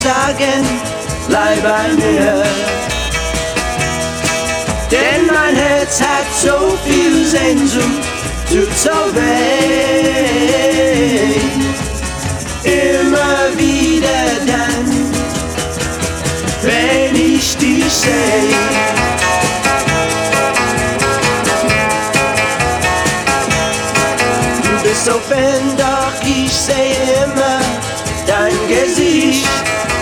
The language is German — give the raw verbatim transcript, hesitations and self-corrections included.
sagen, bleib bei mir. Denn mein Herz hat so viel Sehnsucht, tut so weh. Immer wieder dann, wenn ich dich seh. Du bist so fern, doch ich seh immer dein Gesicht.